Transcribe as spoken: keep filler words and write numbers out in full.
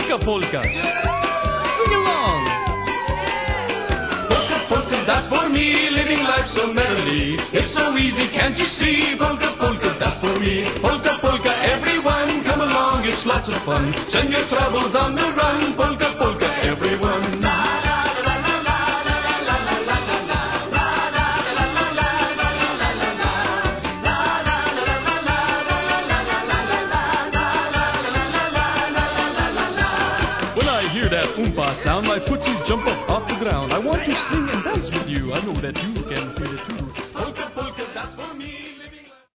polka polka. Sing along. Polka polka, that's for me, living life so merrily. It's so easy, can't you see? Polka polka, that's for me. Polka polka, everyone, come along, it's lots of fun. Send your troubles on the run. Polka polka, everyone. When I hear that oompa sound, my footsies jump up off the ground. I want to sing and dance with you. I know that you can feel it too.